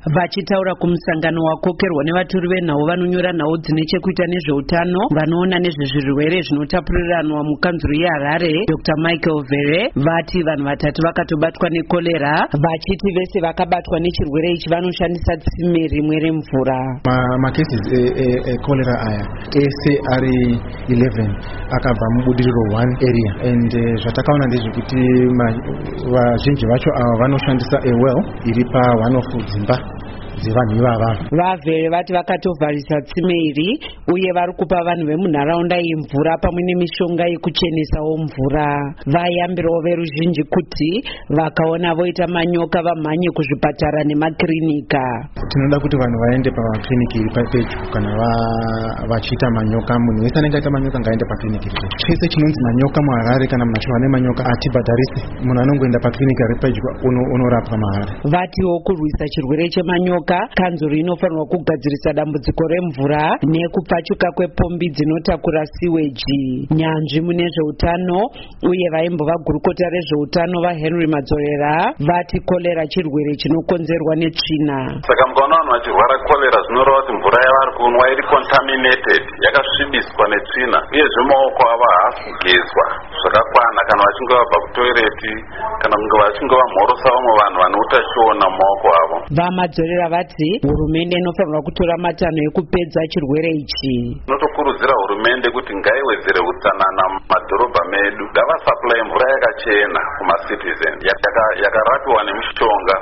Vachitaura kumusangano wakokerwa nevatori venhau vanonyora nhau dzine chekuita nezveutano vanoona nezvezvirwere zvinotapuriranwa mukanzuru yeHarare, Dr. Michael Vere, vati vanhu vatatu vakatobatwa nekorera, vachiti vese vakabatwa nechirwere ichi vanoshandisa tsime rimwe remvura. Makesi ekorera aya ese ari 11 akabva mubudiriro 1 area, and zvatakaona ndezvekuti vazhinji vacho ava vanoshandisa well iri pa one of dzimba dzevanhu ivava. Vavhere vati vakatovharisa tsime iri uye vari kupa vanhu vemunharaunda iyi mvura pamwe nemishonga yekuchenesawo mvura. Vayambirawo veruzhinji kuti vakaona voita manyoka vamhanye kuzvipatara nemakirinika. Tinoda kuti vanhu vaende pakiriniki iri pedyo kana vachiita manyoka. Munhu wese anenge aita manyoka ngaende pakiriniki iri pedyo. Chese chinonzi manyoka muHarare kana munhu achirwa nemanyoka hatibhadharisi. Munhu anongoenda pakiriniki iri pedyo unorapwa mahara. Vatiwo kurwisa chirwere chemanyoka, kanzuru inofanirwa kugadzirisa dambudziko remvura nekupfachuka kwepombi dzinotakura siweji. Nyanzvi mune zveutano uye vaimbova gurukota rezveutano vaHenry Madzorera vati kolera chirwere chinokonzerwa netsvina. Saka mukaona vanhu vachirwara kolera zvinoreva kuti mvura yavari kunwa iri contaminated, yakasvibiswa netsvina, uyezve maoko avo haasi kugezwa zvakakwana kana vachinge vabva kutoireti kana kunge vachinge vamhorosa vamwe vanhu vane utachiona mumaoko avo. VaMadzorera vati hurumende inofanirwa kutora matanho ekupedza chirwere ichi. Tinotokurudzira hurumende kuti ngaiwedzere utsanana mumadhorobha medu, ngavasaplai mvura yakachena kumacitizen yakarapiwa nemishonga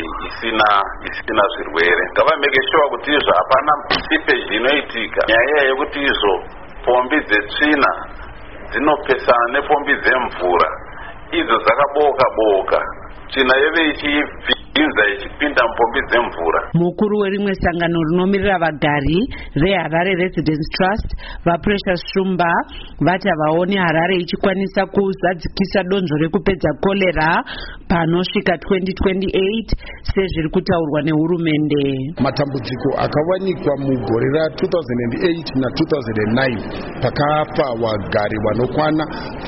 isina zvirwere. Ngavameke sure kuti izvo hapana sipeji inoitika. Nyaya yekuti izvo pombi dzetsvina dzinopesana nepombi dzemvura idzo dzakaboka tsvina yeve ichibvinza ichipinda mupombi dzemvura. Mukuru werimwe sangano rinomirira vagari reHarare Residence Trust, vaPrecious Shumba, vati havaoni Harare ichikwanisa kuzadzikisa donzvo rekupedza kolera panosvika 2028 sezviri kutaurwa nehurumende. Matambudziko akawanikwa mugore ra2008 na2009 pakafa vagari vanokwana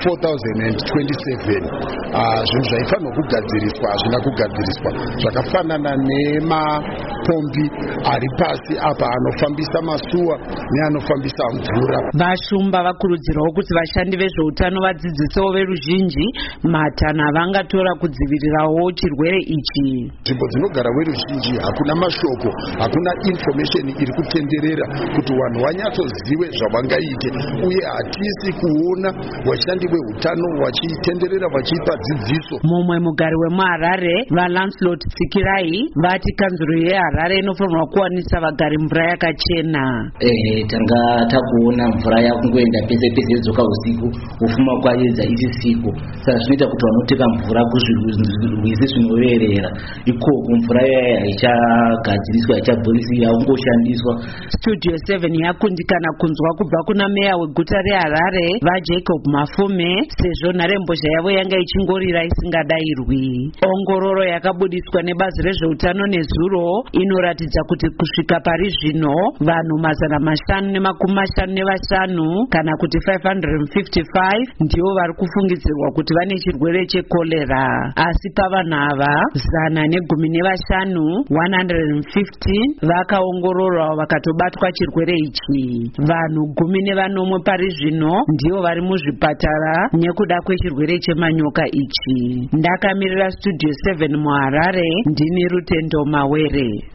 4027. Zvinhu zvaifanirwa kugadziriswa hazvina kugadziriswa, zvakafanana nemapombi ari pasi apa anofambisa masuwa neanofambisa mvura. Vashumba vakurudzirawo kuti vashandi vezveutano vadzidzisewo veruzhinji matanho avangatora kudzivirirawo chirwere ichi. Nzvimbo dzinogara veruzhinji hakuna mashoko, hakuna information iri kutenderera kuti vanhu vanyatsozive zvavangaite, uye hatisi kuona vashandi veutano vachitenderera vachipa dzidziso. Mumwe mugari wemuHarare vaLancelot Tsikirai vati kanzuru yeHarare inofanirwa kuwanisa vagari mvura yakachena. Tanga takuona mvura yakungoenda pese pese yodzoka usiku, ufuma kwaedza ichisiku. Saka zvinoita kuti vanoteka mvura kuzvirwizi zvinoverera ikoko mvura yaya haichagadziriswa, haichabhoriswi, yakungoshandiswa. Studio 7 yakundikana kunzwa kubva kuna meya weguta reHarare vaJacob Mafume sezvo nharembozha yavo yanga ichingorira isingadairwi. Ongororo yakabudiswa nebazi rezveutano nezuro inoratidza kuti kusvika pari zvino vanhu 555 kana kuti 555 ndivo vari kufungidzirwa kuti vane chirwere chekorera, asi pavanhu ava 115 115 vakaongororwa vakatobatwa chirwere ichi. Vanhu 14 pari zvino ndivo vari muzvipatara nekuda kwechirwere chemanyoka ichi. Ndakamirira Studio 7 muHarare, ndini Rutendo Mawere.